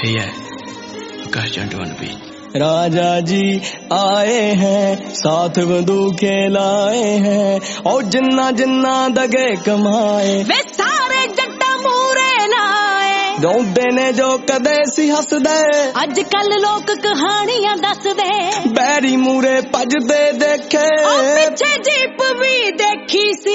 यही है आकाश जंडवन भी। राजा जी आए हैं साथ बंदूके लाए हैं और जिन्ना जिन्ना दगे कमाए वे सारे जट्टा मूरे लाए रोंदे ने जो कदे सी हसदे अज कल लोग कहानियां दसदे बैरी मूरे भजदे देखे पीछे जीप भी देखी सी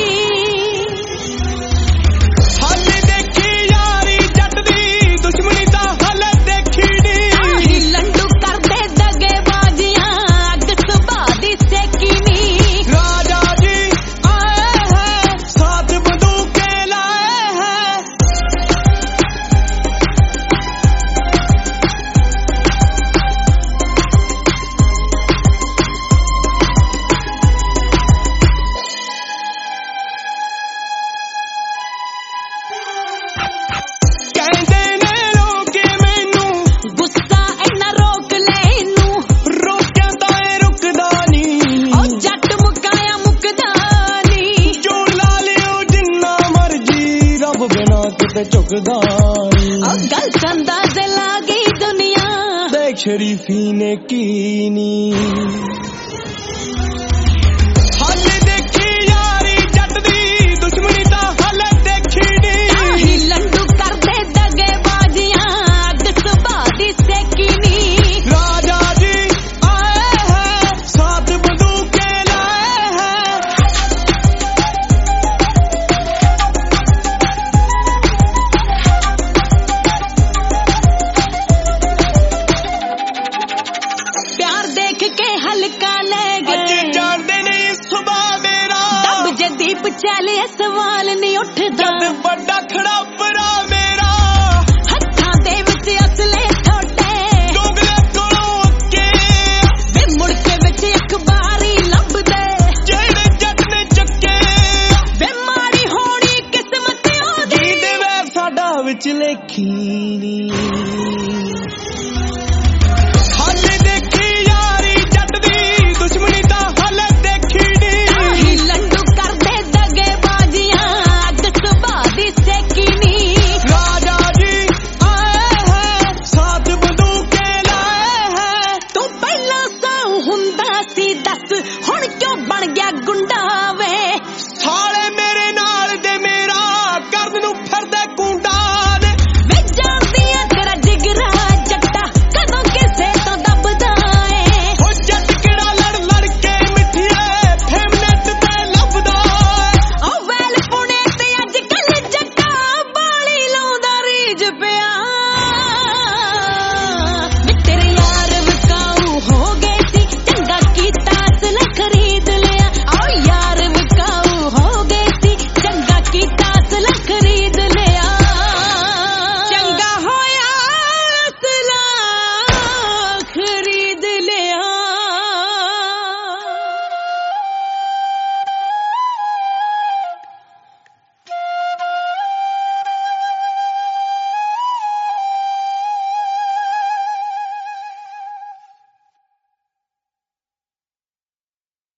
झुकदा गल चंदा से लागी दुनिया देख शरीफी ने कीनी दीप चले सवाल नहीं उठदा बड़ा खड़ा